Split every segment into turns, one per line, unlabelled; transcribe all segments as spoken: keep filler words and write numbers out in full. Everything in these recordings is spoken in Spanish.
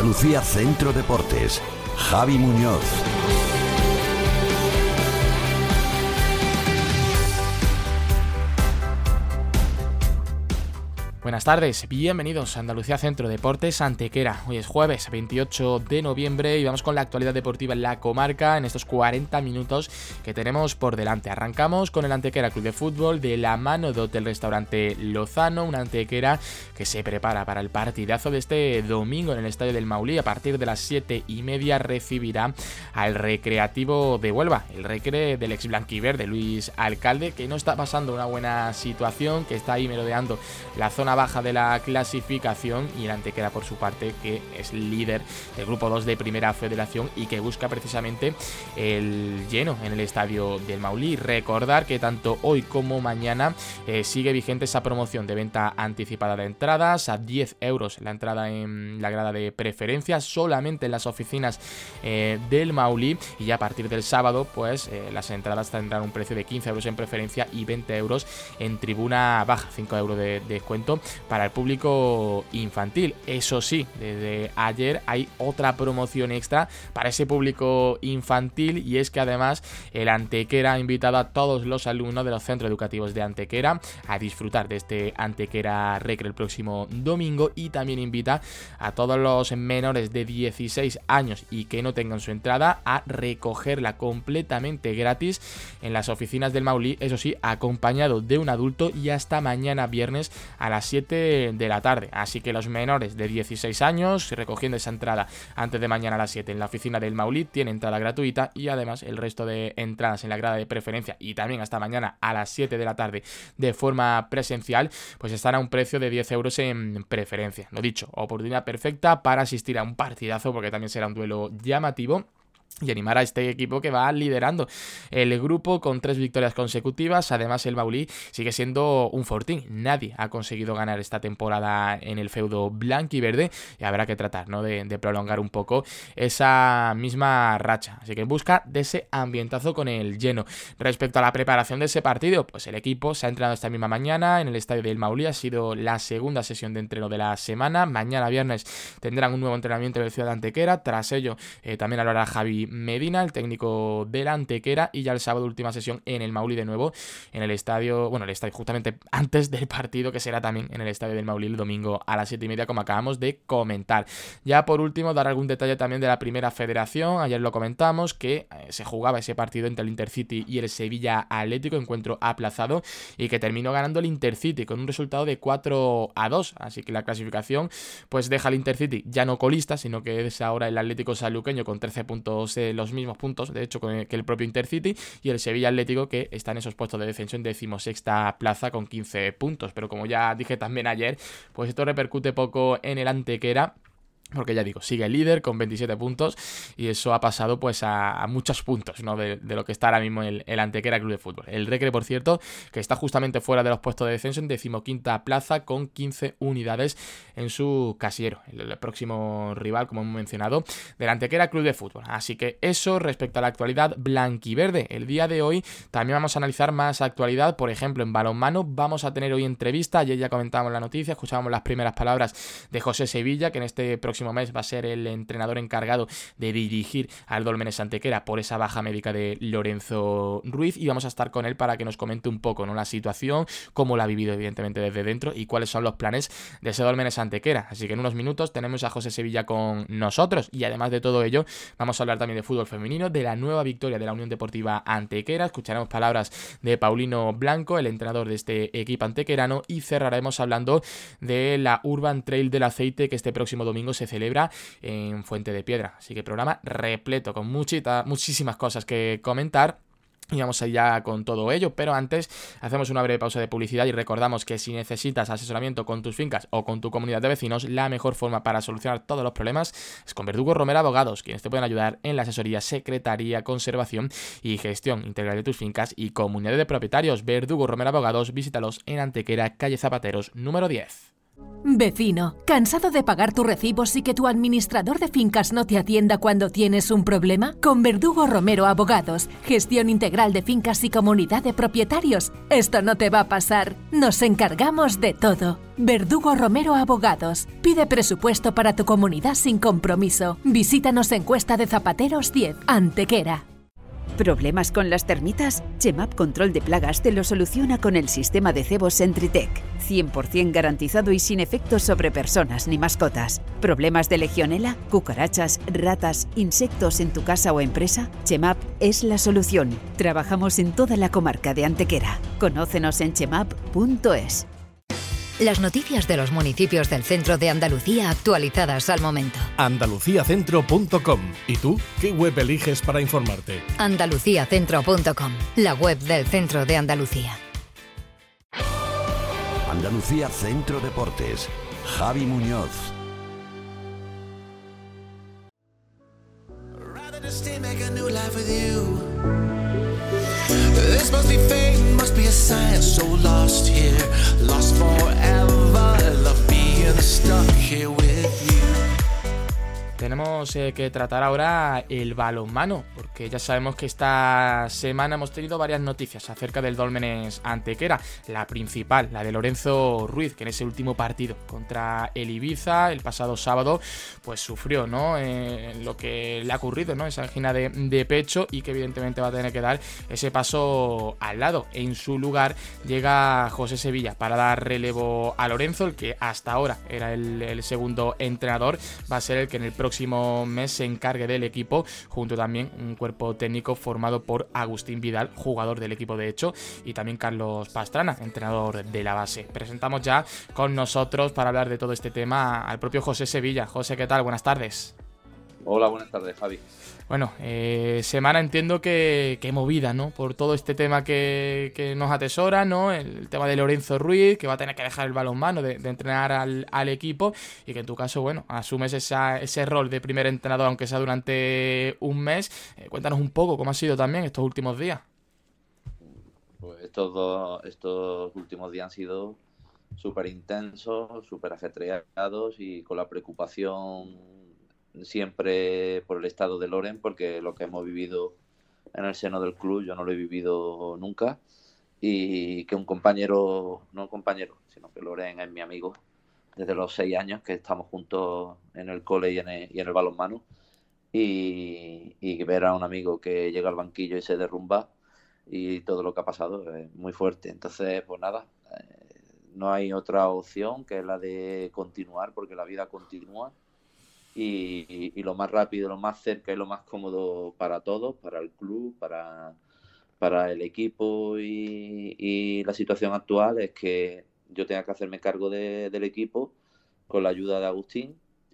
Andalucía Centro Deportes. Javi Muñoz.
Buenas tardes, bienvenidos a Andalucía Centro Deportes Antequera. Hoy es jueves veintiocho de noviembre y vamos con la actualidad deportiva en la comarca en estos cuarenta minutos que tenemos por delante. Arrancamos con el Antequera Club de Fútbol de la mano de Hotel Restaurante Lozano, una Antequera que se prepara para el partidazo de este domingo en el Estadio del Maulí. A partir de las siete y media recibirá al Recreativo de Huelva, el Recre del ex blanquiverde Luis Alcalde, que no está pasando una buena situación, que está ahí merodeando la zona baja de la clasificación, y el Antequera por su parte, que es líder del grupo dos de Primera Federación y que busca precisamente el lleno en el Estadio del Maulí. Recordar que tanto hoy como mañana eh, sigue vigente esa promoción de venta anticipada de entradas a diez euros la entrada en la grada de preferencia, solamente en las oficinas eh, del Maulí, y ya a partir del sábado pues eh, las entradas tendrán un precio de quince euros en preferencia y veinte euros en tribuna baja, cinco euros de descuento para el público infantil. Eso sí, desde ayer hay otra promoción extra para ese público infantil, y es que además el Antequera ha invitado a todos los alumnos de los centros educativos de Antequera a disfrutar de este Antequera Recre el próximo domingo, y también invita a todos los menores de dieciséis años y que no tengan su entrada a recogerla completamente gratis en las oficinas del Maulí, eso sí, acompañado de un adulto, y hasta mañana viernes a las siete de la tarde. Así que los menores de dieciséis años, recogiendo esa entrada antes de mañana a las siete en la oficina del Maulí, tienen entrada gratuita, y además el resto de entradas en la grada de preferencia y también hasta mañana a las siete de la tarde de forma presencial, pues están a un precio de diez euros en preferencia. Lo dicho, oportunidad perfecta para asistir a un partidazo, porque también será un duelo llamativo, y animar a este equipo que va liderando el grupo con tres victorias consecutivas. Además, el Maulí sigue siendo un fortín. Nadie ha conseguido ganar esta temporada en el feudo blanquiverde, y habrá que tratar, ¿no?, de, de prolongar un poco esa misma racha. Así que en busca de ese ambientazo con el lleno. Respecto a la preparación de ese partido, pues el equipo se ha entrenado esta misma mañana en el estadio del Maulí. Ha sido la segunda sesión de entreno de la semana. Mañana viernes tendrán un nuevo entrenamiento en el Ciudad de Antequera. Tras ello, eh, también hablará Javi Medina, el técnico de la Antequera, y ya el sábado última sesión en el Maulí de nuevo, en el estadio, bueno, el estadio justamente antes del partido, que será también en el estadio del Maulí el domingo a las siete y media, como acabamos de comentar. Ya por último, dar algún detalle también de la Primera Federación. Ayer lo comentamos, que eh, se jugaba ese partido entre el Intercity y el Sevilla Atlético, encuentro aplazado, y que terminó ganando el Intercity con un resultado de cuatro a dos, así que la clasificación pues deja al Intercity ya no colista, sino que es ahora el Atlético Sanluqueño con trece puntos, eh, los mismos puntos de hecho que el propio Intercity, y el Sevilla Atlético, que está en esos puestos de descenso en decimosexta plaza con quince puntos. Pero como ya dije también ayer, pues esto repercute poco en el Antequera, porque ya digo, sigue el líder con veintisiete puntos, y eso ha pasado pues a, a muchos puntos, ¿no?, de, de lo que está ahora mismo el, el Antequera Club de Fútbol. El Recre, por cierto, que está justamente fuera de los puestos de descenso en decimoquinta plaza con quince unidades en su casillero, el, el próximo rival, como hemos mencionado, del Antequera Club de Fútbol. Así que eso respecto a la actualidad blanquiverde. El día de hoy también vamos a analizar más actualidad. Por ejemplo, en balonmano vamos a tener hoy entrevista. Ayer ya comentábamos la noticia, escuchábamos las primeras palabras de José Sevilla, que en este próximo mes va a ser el entrenador encargado de dirigir al Dólmenes Antequera por esa baja médica de Lorenzo Ruiz, y vamos a estar con él para que nos comente un poco, ¿no?, la situación, cómo la ha vivido evidentemente desde dentro, y cuáles son los planes de ese Dólmenes Antequera. Así que en unos minutos tenemos a José Sevilla con nosotros, y además de todo ello vamos a hablar también de fútbol femenino, de la nueva victoria de la Unión Deportiva Antequera. Escucharemos palabras de Paulino Blanco, el entrenador de este equipo antequerano, y cerraremos hablando de la Urban Trail del Aceite, que este próximo domingo se celebra en Fuente de Piedra. Así que programa repleto, con muchita, muchísimas cosas que comentar. Y vamos allá con todo ello, pero antes hacemos una breve pausa de publicidad y recordamos que si necesitas asesoramiento con tus fincas o con tu comunidad de vecinos, la mejor forma para solucionar todos los problemas es con Verdugo Romero Abogados, quienes te pueden ayudar en la asesoría, secretaría, conservación y gestión integral de tus fincas y comunidades de propietarios. Verdugo Romero Abogados, visítalos en Antequera, calle Zapateros, número diez.
Vecino, ¿cansado de pagar tus recibos y que tu administrador de fincas no te atienda cuando tienes un problema? Con Verdugo Romero Abogados, gestión integral de fincas y comunidad de propietarios. Esto no te va a pasar. Nos encargamos de todo. Verdugo Romero Abogados. Pide presupuesto para tu comunidad sin compromiso. Visítanos en Cuesta de Zapateros diez, Antequera.
¿Problemas con las termitas? Chemap Control de Plagas te lo soluciona con el sistema de cebo Sentrytech. cien por ciento garantizado y sin efectos sobre personas ni mascotas. ¿Problemas de legionela, cucarachas, ratas, insectos en tu casa o empresa? Chemap es la solución. Trabajamos en toda la comarca de Antequera. Conócenos en chemap punto es.
Las noticias de los municipios del centro de Andalucía actualizadas al momento.
andalucía centro punto com. ¿Y tú? ¿Qué web eliges para informarte?
andalucía centro punto com, la web del centro de Andalucía.
Andalucía Centro Deportes. Javi Muñoz.
This must be fate, must be a sign. So lost here, lost forever. Love being stuck here with you.
Tenemos eh, que tratar ahora el balonmano, porque ya sabemos que esta semana hemos tenido varias noticias acerca del Dólmenes Antequera. La principal, la de Lorenzo Ruiz, que en ese último partido contra el Ibiza el pasado sábado, pues sufrió, ¿no? Eh, lo que le ha ocurrido, ¿no? Esa angina de, de pecho, y que evidentemente va a tener que dar ese paso al lado. En su lugar llega José Sevilla para dar relevo a Lorenzo, el que hasta ahora era el, el segundo entrenador. Va a ser el que en el próximo próximo mes se encargue del equipo, junto también un cuerpo técnico formado por Agustín Vidal, jugador del equipo de hecho, y también Carlos Pastrana, entrenador de la base. Presentamos ya con nosotros para hablar de todo este tema al propio José Sevilla. José, ¿qué tal? Buenas tardes.
Hola, buenas tardes, Javi.
Bueno, eh, semana entiendo que, que movida, ¿no? Por todo este tema que, que nos atesora, ¿no? El, el tema de Lorenzo Ruiz, que va a tener que dejar el balonmano de, de entrenar al, al equipo, y que en tu caso, bueno, asumes esa, ese rol de primer entrenador, aunque sea durante un mes. Eh, cuéntanos un poco cómo ha sido también estos últimos días.
Pues estos, dos, estos últimos días han sido súper intensos, súper ajetreados y con la preocupación siempre por el estado de Loren, porque lo que hemos vivido en el seno del club yo no lo he vivido nunca, y que un compañero, no un compañero, sino que Loren es mi amigo desde los seis años que estamos juntos en el cole y en el, y en el balonmano, y, y ver a un amigo que llega al banquillo y se derrumba y todo lo que ha pasado es muy fuerte. Entonces, pues nada, eh, no hay otra opción que la de continuar, porque la vida continúa. Y, y, y lo más rápido, lo más cerca y lo más cómodo para todos, para el club, para, para el equipo y, y la situación actual es que yo tenga que hacerme cargo de, del equipo con la ayuda de Agustín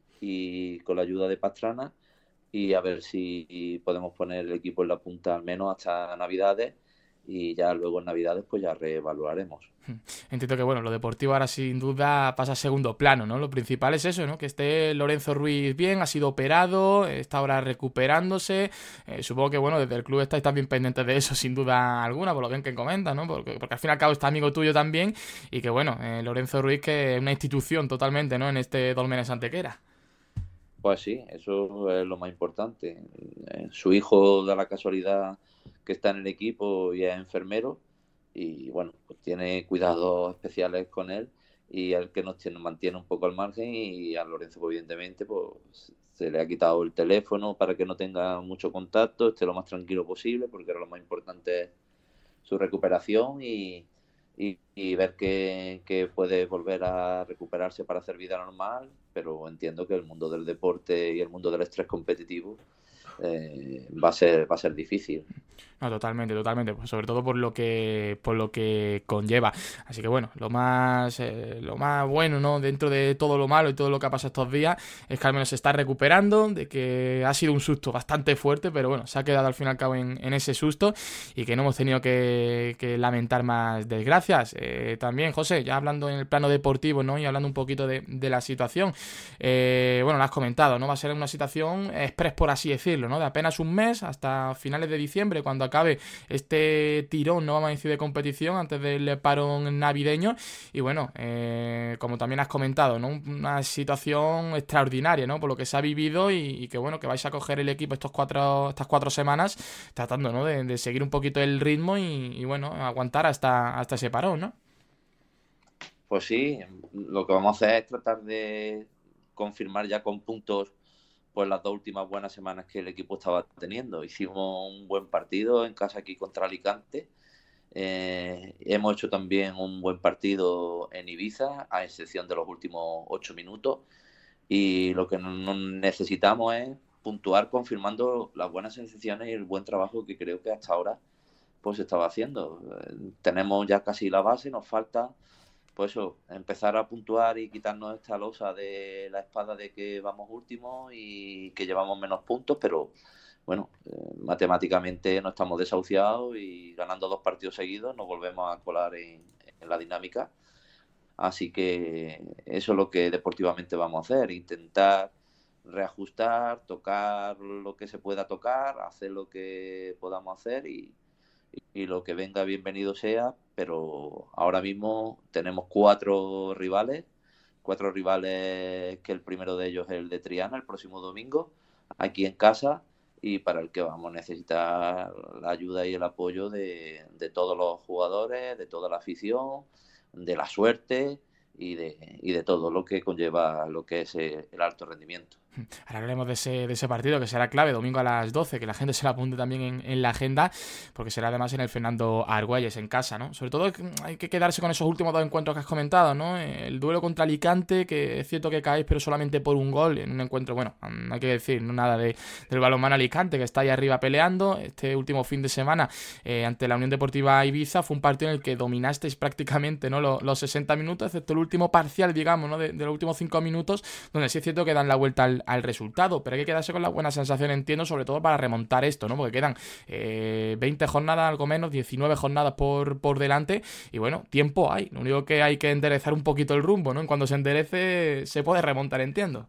y con la ayuda de Pastrana, y a ver si podemos poner el equipo en la punta al menos hasta Navidades, y ya luego en Navidades pues ya reevaluaremos.
Entiendo que bueno, lo deportivo ahora sin duda pasa a segundo plano, ¿no? Lo principal es eso, ¿no? Que esté Lorenzo Ruiz bien, ha sido operado, está ahora recuperándose. Eh, supongo que bueno, desde el club estáis también pendientes de eso, sin duda alguna, por lo bien que comenta, ¿no? Porque, porque al fin y al cabo está amigo tuyo también, y que bueno, eh, Lorenzo Ruiz, que es una institución totalmente, ¿no? En este Dólmenes Antequera.
Pues sí, eso es lo más importante. Eh, su hijo da la casualidad que está en el equipo y es enfermero, y bueno, pues tiene cuidados especiales con él, y el que nos tiene, mantiene un poco al margen, y a Lorenzo pues, evidentemente pues se le ha quitado el teléfono para que no tenga mucho contacto, esté lo más tranquilo posible, porque ahora lo más importante es su recuperación y, y, y ver que, que puede volver a recuperarse para hacer vida normal. Pero entiendo que el mundo del deporte y el mundo del estrés competitivo eh, va a ser va a ser difícil.
No, totalmente, totalmente, pues sobre todo por lo que por lo que conlleva. Así que bueno, lo más eh, lo más bueno, ¿no? Dentro de todo lo malo y todo lo que ha pasado estos días, es que al menos se está recuperando, de que ha sido un susto bastante fuerte, pero bueno, se ha quedado al fin y al cabo en, en ese susto, y que no hemos tenido que, que lamentar más desgracias. Eh, también, José, ya hablando en el plano deportivo, ¿no? Y hablando un poquito de, de la situación, eh, bueno, lo has comentado, ¿no? Va a ser una situación express, por así decirlo, decirlo, ¿no? De apenas un mes hasta finales de diciembre, cuando acabe este tirón, no vamos a decir de competición, antes del parón navideño. Y bueno, eh, como también has comentado, ¿no? Una situación extraordinaria, ¿no? Por lo que se ha vivido y, y que bueno, que vais a coger el equipo estos cuatro, estas cuatro semanas tratando, ¿no? De, de seguir un poquito el ritmo y, y bueno, aguantar hasta, hasta ese parón, ¿no?
Pues sí, lo que vamos a hacer es tratar de confirmar ya con puntos pues las dos últimas buenas semanas que el equipo estaba teniendo. Hicimos un buen partido en casa aquí contra Alicante. Eh, hemos hecho también un buen partido en Ibiza, a excepción de los últimos ocho minutos. Y lo que no necesitamos es puntuar confirmando las buenas sensaciones y el buen trabajo que creo que hasta ahora pues se estaba haciendo. Eh, tenemos ya casi la base, nos falta pues eso, empezar a puntuar y quitarnos esta losa de la espada de que vamos últimos y que llevamos menos puntos, pero bueno, eh, matemáticamente no estamos desahuciados y ganando dos partidos seguidos nos volvemos a colar en, en la dinámica. Así que eso es lo que deportivamente vamos a hacer, intentar reajustar, tocar lo que se pueda tocar, hacer lo que podamos hacer y, y lo que venga bienvenido sea, pero ahora mismo tenemos cuatro rivales, cuatro rivales que el primero de ellos es el de Triana el próximo domingo, aquí en casa, y para el que vamos a necesitar la ayuda y el apoyo de, de todos los jugadores, de toda la afición, de la suerte y de, y de todo lo que conlleva lo que es el alto rendimiento.
Ahora hablaremos de ese, de ese partido que será clave, domingo a las doce, que la gente se lo apunte también en, en la agenda, porque será además en el Fernando Argüelles, en casa, ¿no? Sobre todo hay que quedarse con esos últimos dos encuentros que has comentado, ¿no? El duelo contra Alicante, que es cierto que caéis, pero solamente por un gol, en un encuentro, bueno, no hay que decir no nada de, del balonmano Alicante, que está ahí arriba peleando. Este último fin de semana, eh, ante la Unión Deportiva Ibiza, fue un partido en el que dominasteis prácticamente, ¿no? Los, los sesenta minutos, excepto el último parcial, digamos, ¿no? De, de los últimos cinco minutos, donde sí es cierto que dan la vuelta al al resultado, pero hay que quedarse con la buena sensación, entiendo, sobre todo para remontar esto, ¿no? Porque quedan eh, veinte jornadas, algo menos, diecinueve jornadas por, por delante, y bueno, tiempo hay, lo único que hay que enderezar un poquito el rumbo, ¿no? En cuando se enderece se puede remontar, entiendo.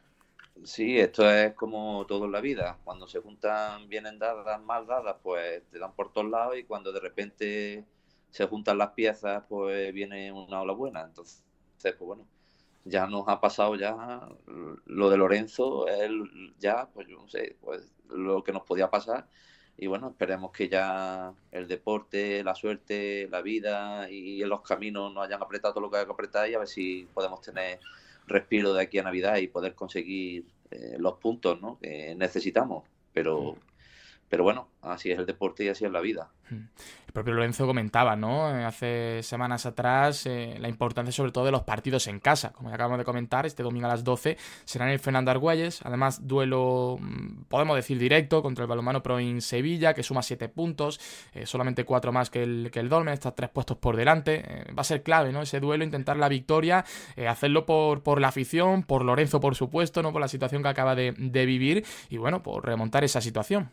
Sí, esto es como todo en la vida, cuando se juntan bien dadas, mal dadas, pues te dan por todos lados, y cuando de repente se juntan las piezas, pues viene una ola buena, entonces, pues bueno, ya nos ha pasado ya lo de Lorenzo, él ya, pues yo no sé, pues lo que nos podía pasar. Y bueno, esperemos que ya el deporte, la suerte, la vida y los caminos nos hayan apretado todo lo que hay que apretar, y a ver si podemos tener respiro de aquí a Navidad y poder conseguir eh, los puntos, ¿no? que necesitamos. Pero, pero bueno, así es el deporte y así es la vida.
El propio Lorenzo comentaba, ¿no? Hace semanas atrás eh, la importancia sobre todo de los partidos en casa. Como ya acabamos de comentar, este domingo a las doce será en el Fernando Argüelles. Además, duelo, podemos decir, directo contra el Balonmano Proin Sevilla, que suma siete puntos, eh, solamente cuatro más que el, que el Dolmen, está tres puestos por delante. Eh, va a ser clave, ¿no? Ese duelo, intentar la victoria, eh, hacerlo por, por la afición, por Lorenzo, por supuesto, ¿no? Por la situación que acaba de, de vivir y, bueno, por remontar esa situación.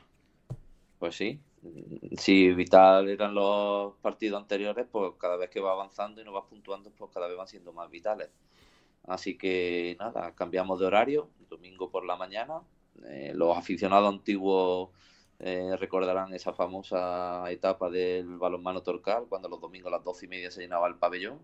Pues sí. Si vital eran los partidos anteriores, pues cada vez que va avanzando y nos va puntuando, pues cada vez van siendo más vitales. Así que nada, cambiamos de horario, domingo por la mañana. Eh, los aficionados antiguos eh, recordarán esa famosa etapa del balonmano Torcal, cuando los domingos a las doce y media se llenaba el pabellón,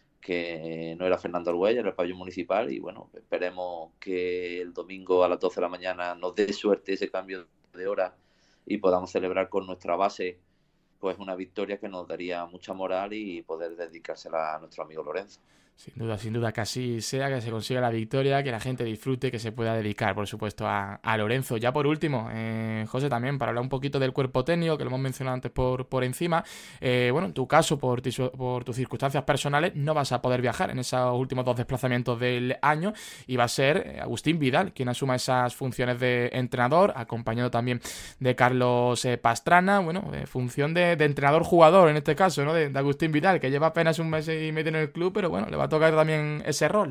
que no era Fernando Argüelles, era el pabellón municipal. Y bueno, esperemos que el domingo a las doce de la mañana nos dé suerte ese cambio de hora y podamos celebrar con nuestra base pues una victoria que nos daría mucha moral y poder dedicársela a nuestro amigo Lorenzo.
Sin duda, sin duda, que así sea, que se consiga la victoria, que la gente disfrute, que se pueda dedicar, por supuesto, a, a Lorenzo. Ya por último, eh, José, también para hablar un poquito del cuerpo técnico, que lo hemos mencionado antes por, por encima. Eh, bueno, en tu caso, por, tisu, por tus circunstancias personales, no vas a poder viajar en esos últimos dos desplazamientos del año, y va a ser Agustín Vidal quien asuma esas funciones de entrenador, acompañado también de Carlos eh, Pastrana, bueno, eh, función de, de entrenador-jugador en este caso, ¿no? De, de Agustín Vidal, que lleva apenas un mes y medio en el club, pero bueno, le va a tocar también ese rol.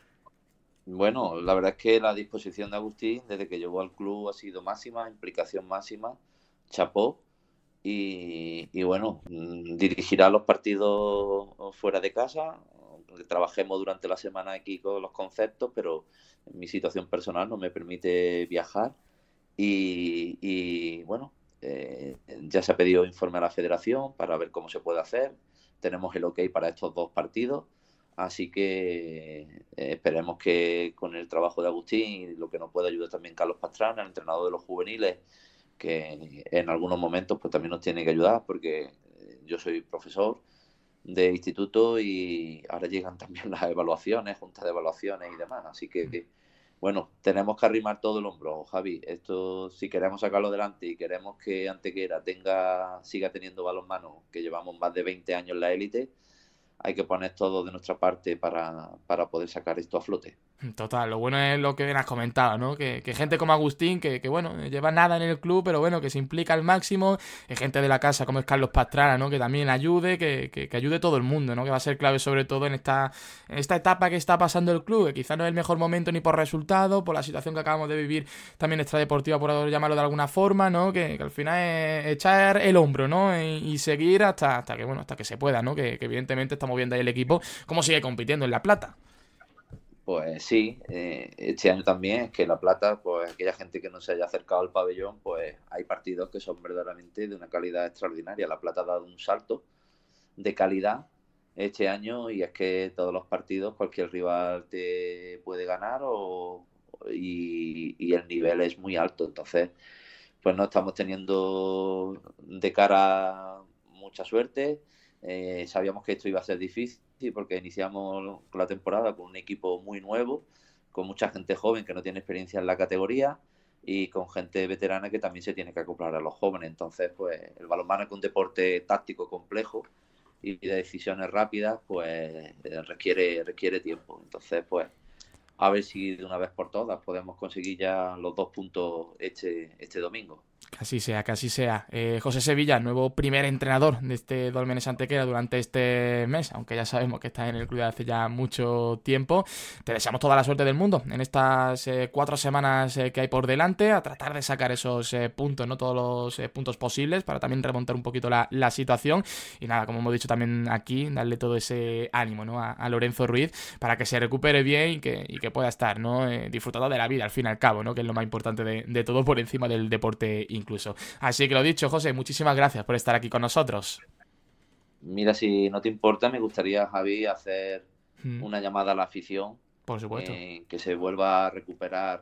Bueno, la verdad es que la disposición de Agustín desde que llegó al club ha sido máxima, implicación máxima, chapó, y, y bueno, dirigirá los partidos fuera de casa, trabajemos durante la semana aquí con los conceptos, pero mi situación personal no me permite viajar, y, y bueno, eh, ya se ha pedido informe a la federación para ver cómo se puede hacer. Tenemos el ok para estos dos partidos, así que eh, esperemos que con el trabajo de Agustín y lo que nos puede ayudar también Carlos Pastrana, el entrenador de los juveniles, que en algunos momentos pues también nos tiene que ayudar, porque yo soy profesor de instituto y ahora llegan también las evaluaciones, juntas de evaluaciones y demás, así que bueno, tenemos que arrimar todo el hombro, Javi. Esto, si queremos sacarlo adelante y queremos que Antequera tenga, siga teniendo balonmano, que llevamos más de veinte años en la élite, hay que poner todo de nuestra parte para, para poder sacar esto a flote.
Total, lo bueno es lo que bien has comentado, ¿no? Que, que gente como Agustín, que, que bueno, lleva nada en el club, pero bueno, que se implica al máximo, hay gente de la casa como es Carlos Pastrana, ¿no? Que también ayude, que, que, que ayude todo el mundo, ¿no? Que va a ser clave sobre todo en esta, en esta etapa que está pasando el club, que quizá no es el mejor momento ni por resultado, por la situación que acabamos de vivir también extradeportiva, por llamarlo de alguna forma, ¿no? Que, que al final es echar el hombro, ¿no? Y, y seguir hasta, hasta que, bueno, hasta que se pueda, ¿no? Que, que evidentemente estamos viendo ahí el equipo cómo sigue compitiendo en La Plata.
Pues sí, eh, este año también es que La Plata, pues aquella gente que no se haya acercado al pabellón, pues hay partidos que son verdaderamente de una calidad extraordinaria. La Plata ha dado un salto de calidad este año y es que todos los partidos cualquier rival te puede ganar o, y, y el nivel es muy alto. Entonces, pues no estamos teniendo de cara mucha suerte. Eh, sabíamos que esto iba a ser difícil porque iniciamos la temporada con un equipo muy nuevo, con mucha gente joven que no tiene experiencia en la categoría y con gente veterana que también se tiene que acoplar a los jóvenes. Entonces, pues el balonmano es un deporte táctico complejo y de decisiones rápidas, pues requiere, requiere tiempo. Entonces, pues a ver si de una vez por todas podemos conseguir ya los dos puntos este, este domingo.
Que así sea, que así sea. Eh, José Sevilla, nuevo primer entrenador de este Dólmenes Antequera durante este mes, aunque ya sabemos que está en el club hace ya mucho tiempo. Te deseamos toda la suerte del mundo en estas eh, cuatro semanas eh, que hay por delante, a tratar de sacar esos eh, puntos, ¿no? Todos los eh, puntos posibles para también remontar un poquito la, la situación. Y nada, como hemos dicho también aquí, darle todo ese ánimo, ¿no? a, a Lorenzo Ruiz para que se recupere bien y que, y que pueda estar, ¿no? Eh, disfrutando de la vida al fin y al cabo, ¿no? Que es lo más importante de, de todo, por encima del deporte incluso. Así que lo dicho, José, muchísimas gracias por estar aquí con nosotros.
Mira, si no te importa, me gustaría, Javi, hacer
mm.
una llamada a la afición.
Por supuesto.
Eh, que se vuelva a recuperar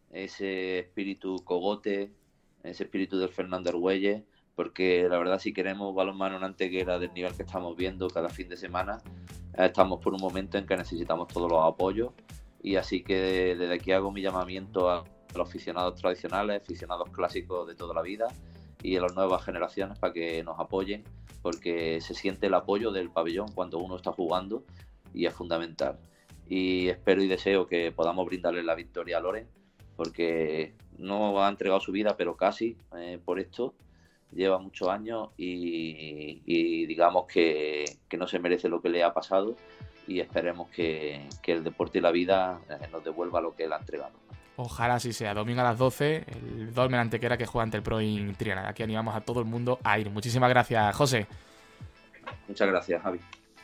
ese espíritu cogote, ese espíritu del Fernando Argüelles, porque la verdad, si queremos balonmano en Antequera del nivel que estamos viendo cada fin de semana, estamos por un momento en que necesitamos todos los apoyos. Y así que desde aquí hago mi llamamiento a los aficionados tradicionales, aficionados clásicos de toda la vida y a las nuevas generaciones para que nos apoyen, porque se siente el apoyo del pabellón cuando uno está jugando y es fundamental. Y espero y deseo que podamos brindarle la victoria a Loren, porque no ha entregado su vida, pero casi eh, por esto. Lleva muchos años y, y digamos que, que no se merece lo que le ha pasado y esperemos que, que el deporte y la vida eh, nos devuelva lo que él ha entregado.
Ojalá así sea. Domingo a las doce, el Dolmen Antequera que juega ante el Proin Triana. Aquí animamos a todo el mundo a ir. Muchísimas gracias, José.
Muchas gracias, Javi.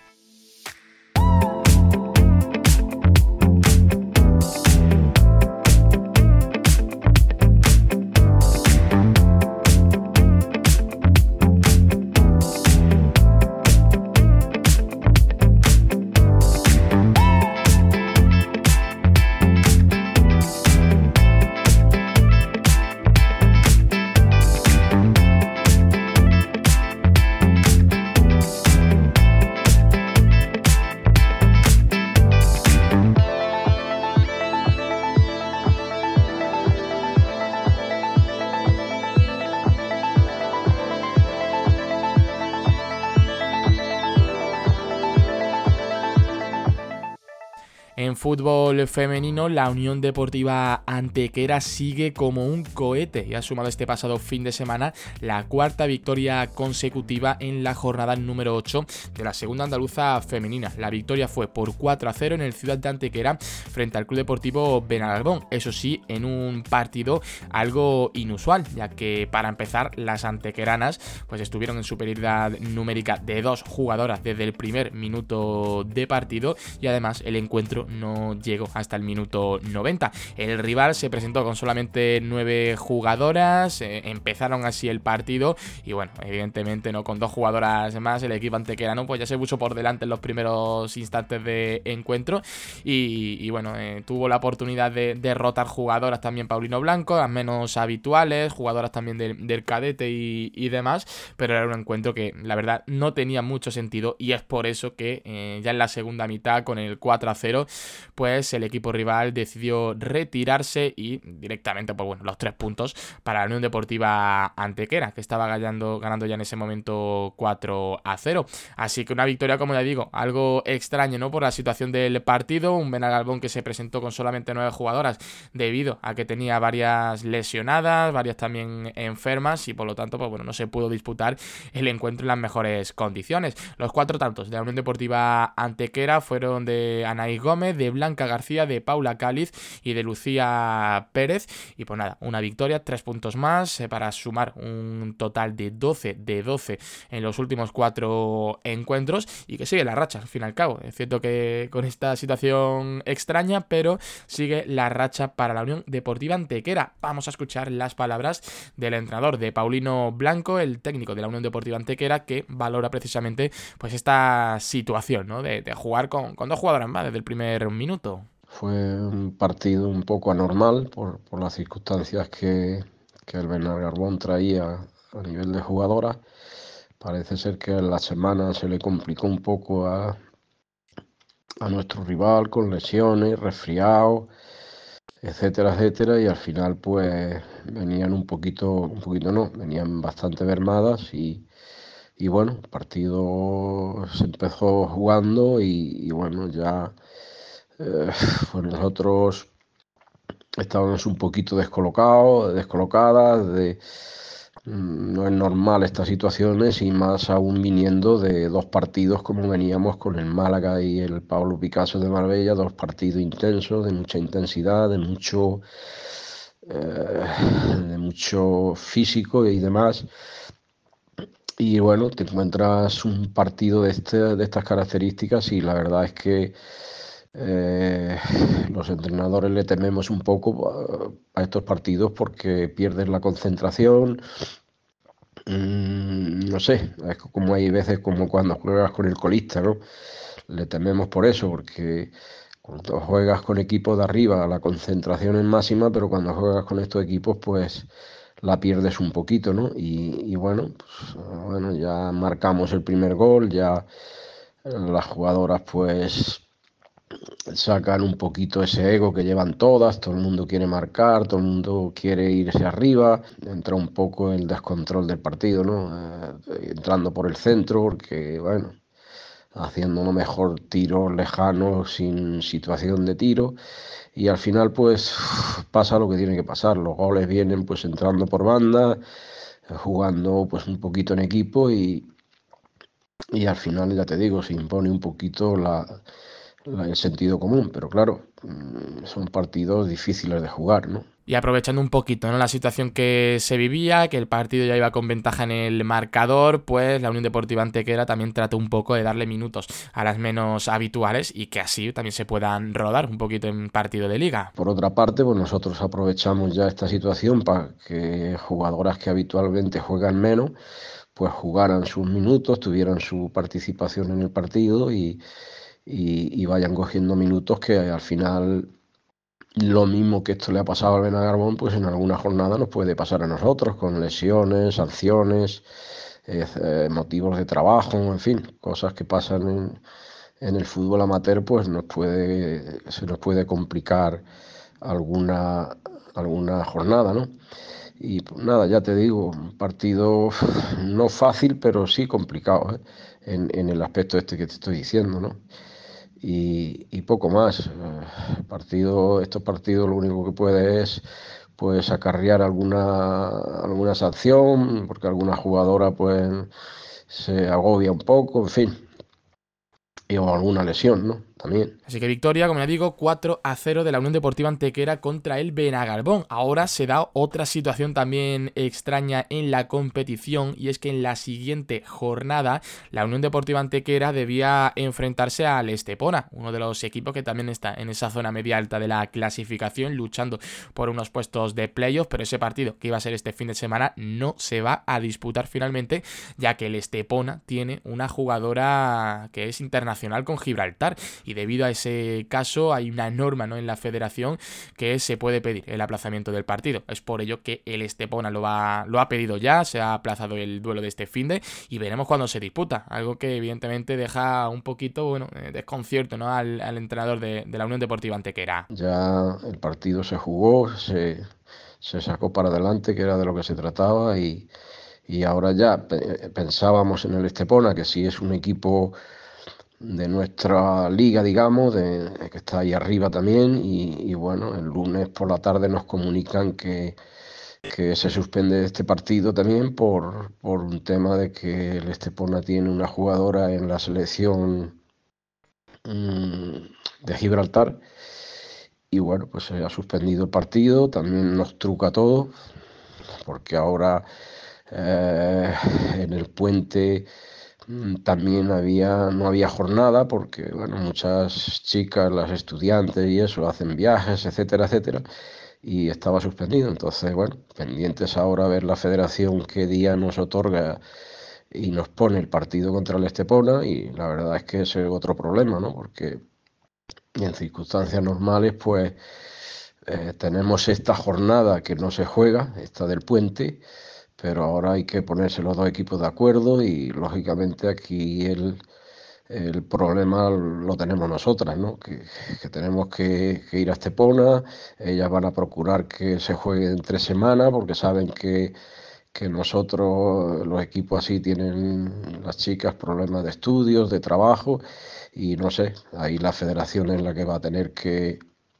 En fútbol femenino, la Unión Deportiva Antequera sigue como un cohete y ha sumado este pasado fin de semana la cuarta victoria consecutiva en la jornada número ocho de la segunda andaluza femenina. La victoria fue por cuatro a cero en el Ciudad de Antequera frente al Club Deportivo Benagalbón. Eso sí, en un partido algo inusual, ya que para empezar las antequeranas pues estuvieron en superioridad numérica de dos jugadoras desde el primer minuto de partido y además el encuentro no llegó hasta el minuto noventa. El rival se presentó con solamente nueve jugadoras, eh, empezaron así el partido y bueno, evidentemente no con dos jugadoras más, el equipo antequerano pues ya se puso por delante en los primeros instantes de encuentro y, y bueno, eh, tuvo la oportunidad de, de rotar jugadoras también Paulino Blanco, las menos habituales, jugadoras también del, del cadete y, y demás, pero era un encuentro que la verdad no tenía mucho sentido y es por eso que eh, ya en la segunda mitad con el cuatro a cero pues el equipo rival decidió retirarse y directamente pues bueno, los tres puntos para la Unión Deportiva Antequera, que estaba ganando, ganando ya en ese momento cuatro a cero. Así que una victoria, como ya digo, algo extraña, ¿no? Por la situación del partido, un Benagalbón que se presentó con solamente nueve jugadoras debido a que tenía varias lesionadas, varias también enfermas y por lo tanto pues bueno, no se pudo disputar el encuentro en las mejores condiciones. Los cuatro tantos de la Unión Deportiva Antequera fueron de Anaís Gómez, de Blanca García, de Paula Cáliz y de Lucía Pérez y pues nada, una victoria, tres puntos más eh, para sumar un total de doce de doce en los últimos cuatro encuentros y que sigue la racha al fin y al cabo. Es cierto que con esta situación extraña, pero sigue la racha para la Unión Deportiva Antequera. Vamos a escuchar las palabras del entrenador, de Paulino Blanco, el técnico de la Unión Deportiva Antequera, que valora precisamente pues esta situación, ¿no? de, de jugar con, con dos jugadoras más desde el primer minuto.
Fue un partido un poco anormal por, por las circunstancias que, que el Benagalbón traía a nivel de jugadoras. Parece ser que en la semana se le complicó un poco a, a nuestro rival con lesiones, resfriados, etcétera, etcétera, y al final pues venían un poquito, un poquito no, venían bastante mermadas y, y bueno, el partido se empezó jugando y, y bueno, ya eh, pues nosotros estábamos un poquito descolocados, descolocadas, de, no es normal estas situaciones y más aún viniendo de dos partidos como veníamos con el Málaga y el Pablo Picasso de Marbella, dos partidos intensos, de mucha intensidad, de mucho, eh, de mucho físico y demás. Y bueno, te encuentras un partido de, este, de estas características y la verdad es que Eh, los entrenadores le tememos un poco a, a estos partidos porque pierdes la concentración. Mm, no sé, es como hay veces como cuando juegas con el colista, ¿no? Le tememos por eso, porque cuando juegas con equipos de arriba la concentración es máxima, pero cuando juegas con estos equipos pues la pierdes un poquito, ¿no? Y, y bueno, pues, bueno, ya marcamos el primer gol, ya las jugadoras pues sacan un poquito ese ego que llevan todas, todo el mundo quiere marcar, todo el mundo quiere irse arriba, entra un poco el descontrol del partido, ¿no? Eh, entrando por el centro, porque bueno, haciendo uno mejor tiros lejanos sin situación de tiro y al final pues pasa lo que tiene que pasar, los goles vienen pues entrando por banda, jugando pues un poquito en equipo y, y al final ya te digo, se impone un poquito la el sentido común, pero claro, son partidos difíciles de jugar, ¿no?
Y aprovechando un poquito, ¿no?, la situación que se vivía, que el partido ya iba con ventaja en el marcador, pues la Unión Deportiva Antequera también trató un poco de darle minutos a las menos habituales y que así también se puedan rodar un poquito en partido de liga.
Por otra parte, pues nosotros aprovechamos ya esta situación para que jugadoras que habitualmente juegan menos, pues jugaran sus minutos, tuvieran su participación en el partido y Y, y vayan cogiendo minutos que al final lo mismo que esto le ha pasado al Benagalbón, pues en alguna jornada nos puede pasar a nosotros con lesiones, sanciones, eh, eh, motivos de trabajo, en fin, cosas que pasan en, en el fútbol amateur, pues nos puede, se nos puede complicar alguna, alguna jornada, ¿no? Y pues nada, ya te digo, un partido no fácil, pero sí complicado, ¿eh? en, en el aspecto este que te estoy diciendo, ¿no? Y, y poco más. El partido, estos partidos lo único que puede es pues acarrear alguna, alguna sanción, porque alguna jugadora pues se agobia un poco, en fin, y o alguna lesión, ¿no? también.
Así que victoria, como ya digo, cuatro a cero de la Unión Deportiva Antequera contra el Benagalbón. Ahora se da otra situación también extraña en la competición, y es que en la siguiente jornada la Unión Deportiva Antequera debía enfrentarse al Estepona, uno de los equipos que también está en esa zona media alta de la clasificación, luchando por unos puestos de playoff, pero ese partido que iba a ser este fin de semana no se va a disputar finalmente, ya que el Estepona tiene una jugadora que es internacional con Gibraltar, y debido a ese caso hay una norma, ¿no?, en la federación que se puede pedir el aplazamiento del partido. Es por ello que el Estepona lo, va, lo ha pedido ya, se ha aplazado el duelo de este finde y veremos cuándo se disputa, algo que evidentemente deja un poquito, bueno, desconcierto, ¿no?, al, al entrenador de, de la Unión Deportiva Antequera.
Ya el partido se jugó, se, se sacó para adelante, que era de lo que se trataba, y, y ahora ya pe- pensábamos en el Estepona, que sí es un equipo de nuestra liga, digamos, de, de que está ahí arriba también, y, y bueno, el lunes por la tarde nos comunican que, que se suspende este partido también por, por un tema de que el Estepona tiene una jugadora en la selección mm, de Gibraltar, y bueno, pues se ha suspendido el partido. También nos truca todo, porque ahora eh, en el puente también había, no había jornada, porque bueno, muchas chicas, las estudiantes y eso, hacen viajes, etcétera, etcétera, y estaba suspendido. Entonces, bueno, pendientes ahora a ver la federación qué día nos otorga y nos pone el partido contra el Estepona, y la verdad es que ese es otro problema, ¿no? Porque en circunstancias normales, pues eh, tenemos esta jornada que no se juega, esta del puente, pero ahora hay que ponerse los dos equipos de acuerdo, y lógicamente aquí el, el problema lo tenemos nosotras, ¿no? Que, que tenemos que, que ir a Estepona. Ellas van a procurar que se juegue en tres semanas, porque saben que, que nosotros, los equipos así, tienen las chicas problemas de estudios, de trabajo, y no sé, ahí la federación es la que va a tener que,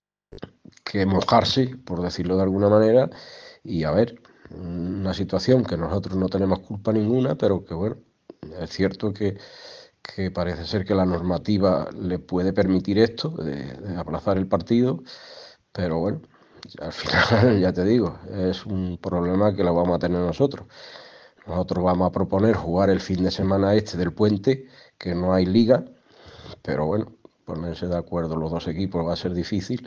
que mojarse, por decirlo de alguna manera, y a ver, una situación que nosotros no tenemos culpa ninguna, pero que bueno, es cierto que, que parece ser que la normativa le puede permitir esto, de, de aplazar el partido, pero bueno, al final, ya te digo, es un problema que lo vamos a tener nosotros. Nosotros vamos a proponer jugar el fin de semana este del puente, que no hay liga, pero bueno, ponerse de acuerdo los dos equipos va a ser difícil,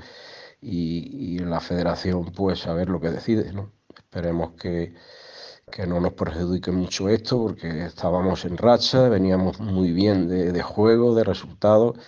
y, y la federación pues a ver lo que decide, ¿no? Esperemos que, que no nos perjudique mucho esto, porque estábamos en racha, veníamos muy bien de, de juego, de resultados,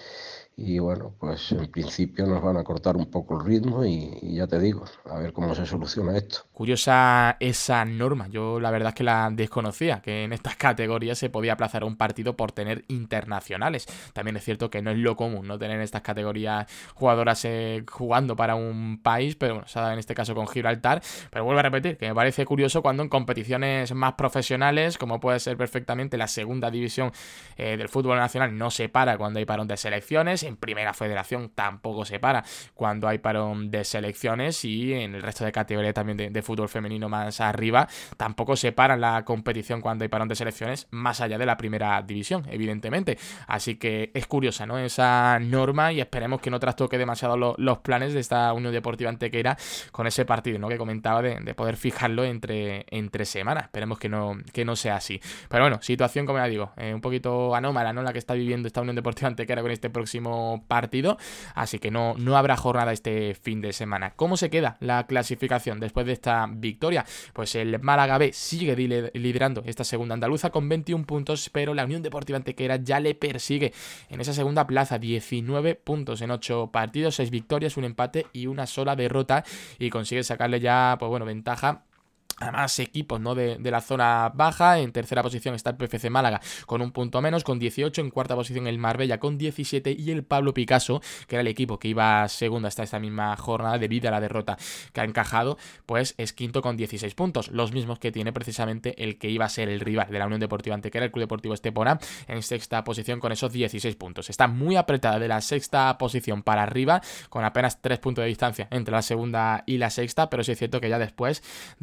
y bueno, pues en principio nos van a cortar un poco el ritmo, y, y ya te digo, a ver cómo se soluciona esto.
Curiosa esa norma, yo la verdad es que la desconocía, que en estas categorías se podía aplazar un partido por tener internacionales. También es cierto que no es lo común, no tener en estas categorías jugadoras eh, jugando para un país, pero bueno, se ha dado en este caso con Gibraltar. Pero vuelvo a repetir, que me parece curioso cuando en competiciones más profesionales, como puede ser perfectamente la segunda división eh, del fútbol nacional, no se para cuando hay parón de selecciones, en primera federación tampoco se para cuando hay parón de selecciones, y en el resto de categorías también de, de fútbol femenino más arriba tampoco se para la competición cuando hay parón de selecciones, más allá de la primera división, evidentemente. Así que es curiosa, ¿no?, esa norma, y esperemos que no trastoque demasiado lo, los planes de esta Unión Deportiva Antequera con ese partido, ¿no?, que comentaba de, de poder fijarlo entre, entre semanas. Esperemos que no, que no sea así. Pero bueno, situación, como ya digo, eh, un poquito anómala, ¿no?, la que está viviendo esta Unión Deportiva Antequera con este próximo partido, así que no, no habrá jornada este fin de semana. ¿Cómo se queda la clasificación después de esta victoria? Pues el Málaga B sigue liderando esta segunda andaluza con veintiún puntos, pero la Unión Deportiva Antequera ya le persigue en esa segunda plaza, diecinueve puntos en ocho partidos, seis victorias, un empate y una sola derrota, y consigue sacarle ya, pues bueno, ventaja a más equipos, ¿no?, de, de la zona baja. En tercera posición está el P F C Málaga con un punto menos, con dieciocho. En cuarta posición el Marbella con diecisiete, y el Pablo Picasso, que era el equipo que iba segundo hasta esta misma jornada debido a la derrota que ha encajado, pues es quinto con dieciséis puntos, los mismos que tiene precisamente el que iba a ser el rival de la Unión Deportiva Antequera, el Club Deportivo Estepona, en sexta posición con esos dieciséis puntos. Está muy apretada de la sexta posición para arriba, con apenas tres puntos de distancia entre la segunda y la sexta, pero sí es cierto que ya después del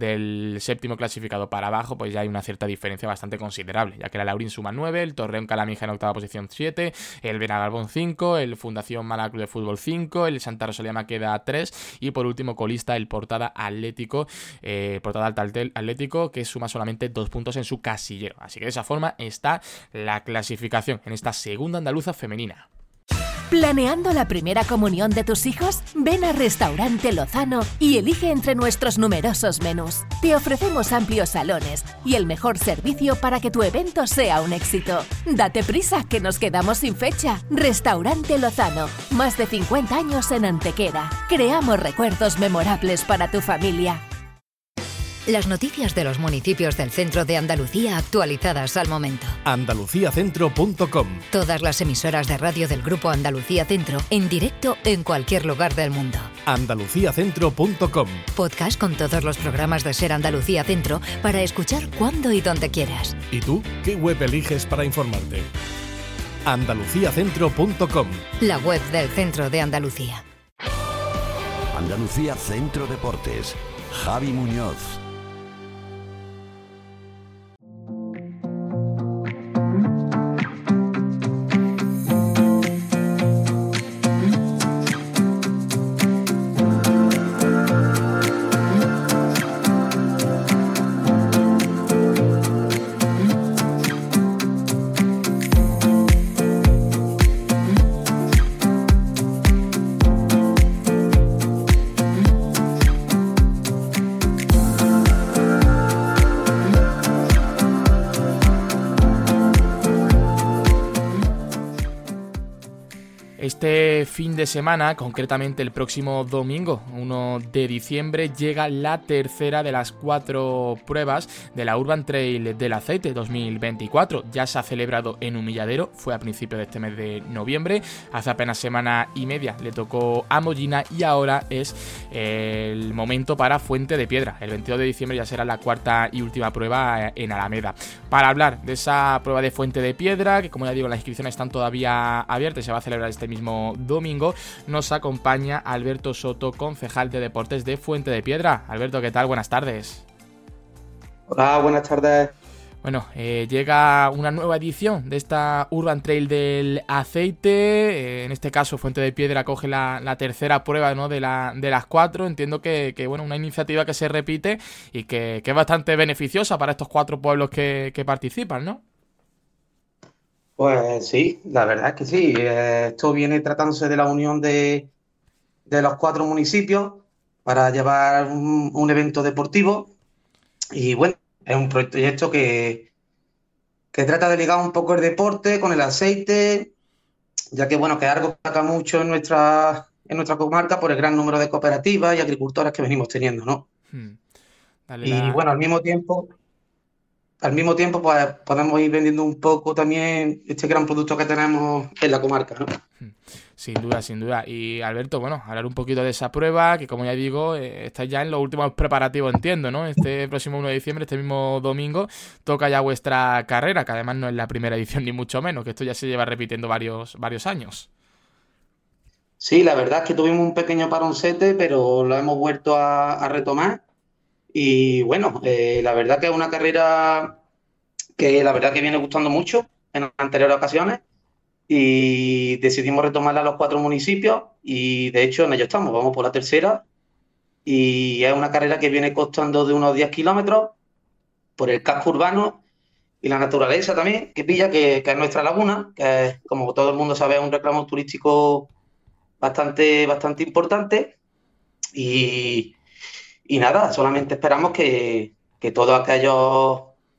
del séptimo clasificado para abajo, pues ya hay una cierta diferencia bastante considerable, ya que la Laurín suma nueve, el Torreón Calamija en octava posición siete, el Benagarbón cinco, el Fundación Málaga Club de Fútbol cinco, el Santa Rosalía Maqueda tres y por último colista el Portada Atlético, eh, Portada Altaltel Atlético, que suma solamente dos puntos en su casillero. Así que de esa forma está la clasificación en esta segunda andaluza femenina.
¿Planeando la primera comunión de tus hijos? Ven a Restaurante Lozano y elige entre nuestros numerosos menús. Te ofrecemos amplios salones y el mejor servicio para que tu evento sea un éxito. Date prisa, que nos quedamos sin fecha. Restaurante Lozano, más de cincuenta años en Antequera. Creamos recuerdos memorables para tu familia.
Las noticias de los municipios del centro de Andalucía actualizadas al momento.
andalucía centro punto com.
Todas las emisoras de radio del Grupo Andalucía Centro en directo en cualquier lugar del mundo.
andalucía centro punto com.
Podcast con todos los programas de Ser Andalucía Centro para escuchar cuando y donde quieras.
¿Y tú qué web eliges para informarte? andalucía centro punto com.
La web del Centro de Andalucía.
Andalucía Centro Deportes. Javi Muñoz.
Este fin de semana, concretamente el próximo domingo, uno de diciembre, llega la tercera de las cuatro pruebas de la Urban Trail del Aceite dos mil veinticuatro. Ya se ha celebrado en Humilladero, fue a principios de este mes de noviembre, hace apenas semana y media le tocó a Mollina y ahora es el momento para Fuente de Piedra. El veintidós de diciembre ya será la cuarta y última prueba en Alameda. Para hablar de esa prueba de Fuente de Piedra, que como ya digo las inscripciones están todavía abiertas y se va a celebrar este mismo domingo, nos acompaña Alberto Soto, concejal de Deportes de Fuente de Piedra. Alberto, ¿qué tal? Buenas tardes.
Hola, buenas tardes.
Bueno, eh, llega una nueva edición de esta Urban Trail del Aceite. Eh, en este caso, Fuente de Piedra coge la, la tercera prueba, ¿no?, de, la, de las cuatro. Entiendo que, que bueno, una iniciativa que se repite y que, que es bastante beneficiosa para estos cuatro pueblos que, que participan, ¿no?
Pues sí, la verdad es que sí. Eh, esto viene tratándose de la unión de, de los cuatro municipios para llevar un, un evento deportivo. Y bueno, es un proyecto que, que trata de ligar un poco el deporte con el aceite, ya que bueno, que es algo que destaca mucho en nuestra, en nuestra comarca por el gran número de cooperativas y agricultoras que venimos teniendo, ¿no?
Hmm. Dale
Y
la...
bueno, al mismo tiempo, al mismo tiempo, pues podemos ir vendiendo un poco también este gran producto que tenemos en la comarca, ¿no?
Sin duda, sin duda. Y Alberto, bueno, hablar un poquito de esa prueba, que como ya digo, eh, está ya en los últimos preparativos, entiendo, ¿no? Este próximo uno de diciembre, este mismo domingo, toca ya vuestra carrera, que además no es la primera edición ni mucho menos, que esto ya se lleva repitiendo varios, varios años.
Sí, la verdad es que tuvimos un pequeño paroncete, pero lo hemos vuelto a, a retomar. Y bueno, eh, la verdad que es una carrera que la verdad que viene gustando mucho en anteriores ocasiones y decidimos retomarla a los cuatro municipios y de hecho en ello estamos, vamos por la tercera y es una carrera que viene costando de unos diez kilómetros por el casco urbano y la naturaleza también, que pilla, que, que es nuestra laguna, que es, como todo el mundo sabe, es un reclamo turístico bastante, bastante importante y... Y nada, solamente esperamos que, que todos aquellos,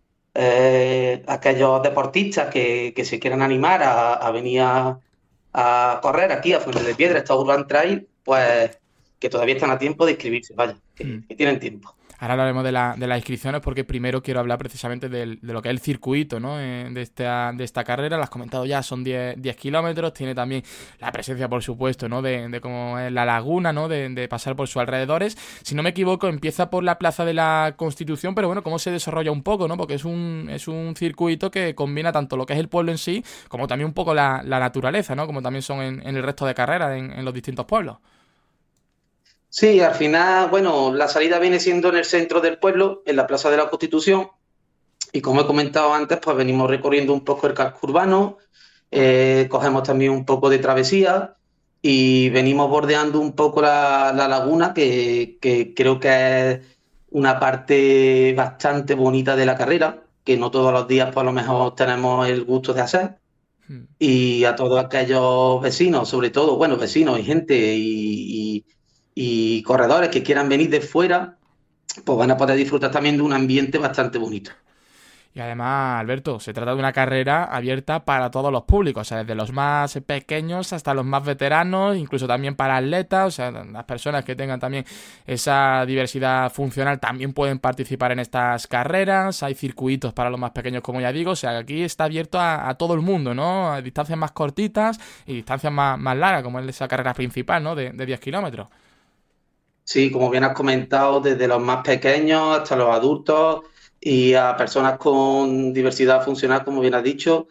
eh, aquellos deportistas que, que se quieran animar a, a venir a, a correr aquí a Fuente de Piedra, esta Urban Trail, pues que todavía están a tiempo de inscribirse, vaya, que, mm. que tienen tiempo.
Ahora hablaremos de, la, de las inscripciones porque primero quiero hablar precisamente del, de lo que es el circuito, ¿no?, eh, de, esta, de esta carrera. Lo has comentado ya, son diez kilómetros. Tiene también la presencia, por supuesto, ¿no?, de, de cómo es la laguna, ¿no?, de, de pasar por sus alrededores. Si no me equivoco, empieza por la Plaza de la Constitución, pero bueno, cómo se desarrolla un poco, ¿no?, porque es un, es un circuito que combina tanto lo que es el pueblo en sí como también un poco la, la naturaleza, ¿no?, como también son en, en el resto de carreras en, en los distintos pueblos.
Sí, al final, bueno, la salida viene siendo en el centro del pueblo, en la Plaza de la Constitución, y como he comentado antes, pues venimos recorriendo un poco el casco urbano, eh, cogemos también un poco de travesía y venimos bordeando un poco la, la laguna, que, que creo que es una parte bastante bonita de la carrera, que no todos los días, pues a lo mejor tenemos el gusto de hacer.
Hmm.
Y a todos aquellos vecinos, sobre todo, bueno, vecinos y gente y, y- y corredores que quieran venir de fuera, pues van a poder disfrutar también de un ambiente bastante bonito.
Y además, Alberto, se trata de una carrera abierta para todos los públicos, o sea, desde los más pequeños hasta los más veteranos, incluso también para atletas, o sea, las personas que tengan también esa diversidad funcional también pueden participar en estas carreras, hay circuitos para los más pequeños, como ya digo, o sea, que aquí está abierto a, a todo el mundo, ¿no? A distancias más cortitas y distancias más, más largas, como es esa carrera principal, ¿no? De, de diez kilómetros.
Sí, como bien has comentado, desde los más pequeños hasta los adultos y a personas con diversidad funcional, como bien has dicho.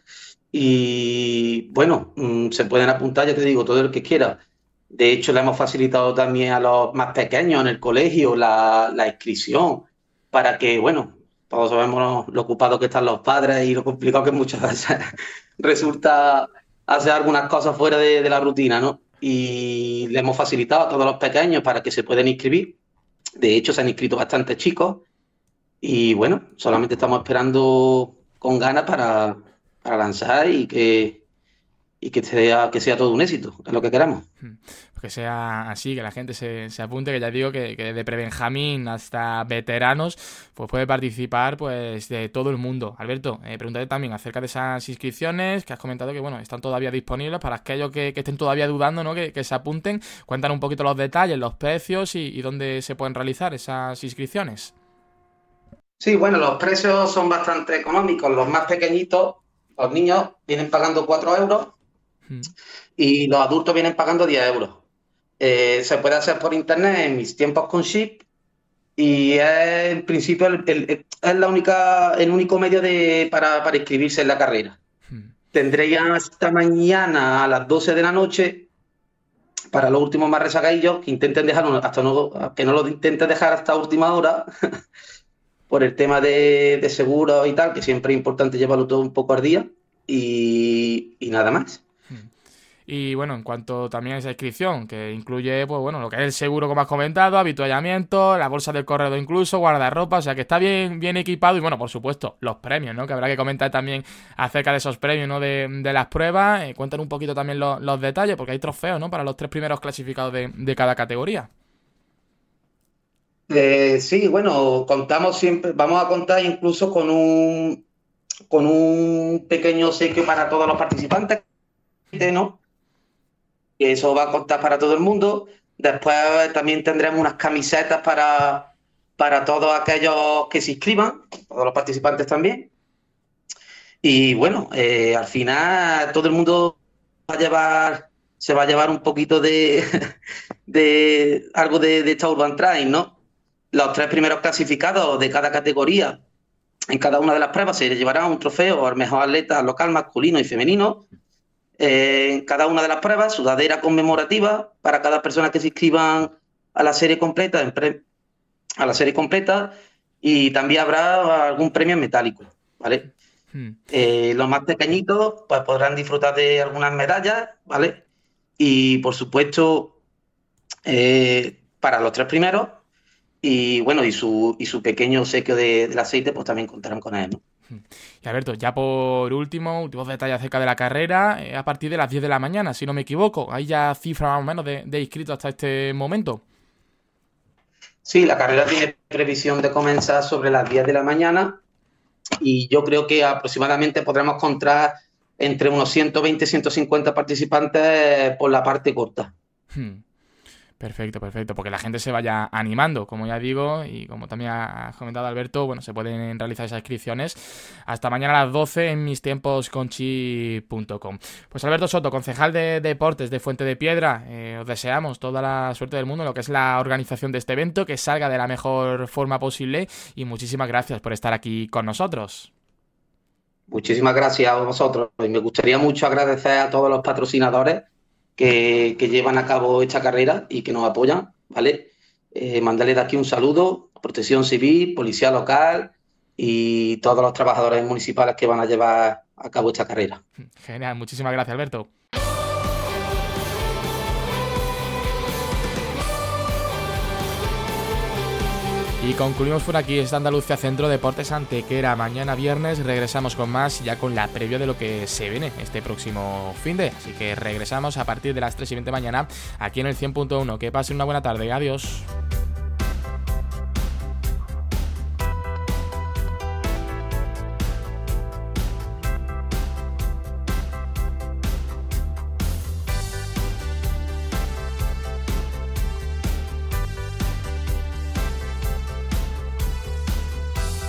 Y bueno, mm, se pueden apuntar, ya te digo, todo el que quiera. De hecho, le hemos facilitado también a los más pequeños en el colegio la, la inscripción para que, bueno, todos sabemos lo, lo ocupados que están los padres y lo complicado que muchas veces resulta hacer algunas cosas fuera de, de la rutina, ¿no? Y le hemos facilitado a todos los pequeños para que se puedan inscribir. De hecho, se han inscrito bastantes chicos y bueno, solamente estamos esperando con ganas para, para lanzar y que, y que sea, que sea todo un éxito, es lo que queramos.
Que sea así, que la gente se, se apunte, que ya digo que, que desde prebenjamín hasta veteranos pues puede participar pues de todo el mundo. Alberto, eh, pregúntate también acerca de esas inscripciones que has comentado que bueno, están todavía disponibles para aquellos que, que estén todavía dudando, ¿no? Que, que se apunten. Cuéntanos un poquito los detalles, los precios y, y dónde se pueden realizar esas inscripciones.
Sí, bueno, los precios son bastante económicos. Los más pequeñitos, los niños, vienen pagando cuatro euros
Hmm.
y los adultos vienen pagando diez euros. Eh, se puede hacer por internet en Mis Tiempos con Chip y es en principio el, el- es la única, el único medio de, para, para inscribirse en la carrera.
Hmm.
Tendréis hasta mañana a las doce de la noche para los últimos más rezagadillos que intenten dejarlo hasta no, que no lo intenten dejar hasta última hora por el tema de, de seguros y tal, que siempre es importante llevarlo todo un poco al día y, y nada más.
Y bueno, en cuanto también a esa inscripción, que incluye, pues bueno, lo que es el seguro, como has comentado, habituallamiento, la bolsa del corredor incluso, guardarropa, o sea que está bien, bien equipado y bueno, por supuesto, los premios, ¿no? Que habrá que comentar también acerca de esos premios, ¿no? De, de las pruebas, eh, cuentan un poquito también los, los detalles, porque hay trofeos, ¿no? Para los tres primeros clasificados de, de cada categoría.
Eh, sí, bueno, contamos siempre, vamos a contar incluso con un, con un pequeño obsequio para todos los participantes, ¿no? Que eso va a contar para todo el mundo. Después también tendremos unas camisetas para, para todos aquellos que se inscriban, todos los participantes también. Y bueno, eh, al final todo el mundo va a llevar, se va a llevar un poquito de, de algo de, de esta Urban Trail, ¿no? Los tres primeros clasificados de cada categoría en cada una de las pruebas se llevarán un trofeo al mejor atleta local masculino y femenino. Eh, en cada una de las pruebas, sudadera conmemorativa para cada persona que se inscriban a la serie completa, en pre- a la serie completa, y también habrá algún premio en metálico, ¿vale?
Hmm.
Eh, los más pequeñitos pues podrán disfrutar de algunas medallas, ¿vale? Y por supuesto, eh, para los tres primeros, y bueno, y su, y su pequeño obsequio de, del aceite, pues también contarán con él, ¿no?
Y Alberto, ya por último, últimos detalles acerca de la carrera, eh, a partir de las diez de la mañana, si no me equivoco. Hay ya cifras más o menos de, de inscritos hasta este momento.
Sí, la carrera tiene previsión de comenzar sobre las diez de la mañana y yo creo que aproximadamente podremos encontrar entre unos ciento veinte, ciento cincuenta participantes por la parte corta.
Hmm. Perfecto, perfecto, porque la gente se vaya animando, como ya digo, y como también ha comentado Alberto, bueno, se pueden realizar esas inscripciones hasta mañana a las doce en mis tiempos conchi punto com. Pues Alberto Soto, concejal de Deportes de Fuente de Piedra, eh, os deseamos toda la suerte del mundo en lo que es la organización de este evento, que salga de la mejor forma posible y muchísimas gracias por estar aquí con nosotros.
Muchísimas gracias a vosotros y me gustaría mucho agradecer a todos los patrocinadores que, que llevan a cabo esta carrera y que nos apoyan, ¿vale? eh, mandarle de aquí un saludo a Protección Civil, Policía Local y todos los trabajadores municipales que van a llevar a cabo esta carrera.
Genial, muchísimas gracias, Alberto. Y concluimos por aquí esta Andalucía Centro Deportes Antequera. Mañana viernes regresamos con más, ya con la previa de lo que se viene este próximo finde. Así que regresamos a partir de las tres y veinte mañana aquí en el cien punto uno. Que pasen una buena tarde. Adiós.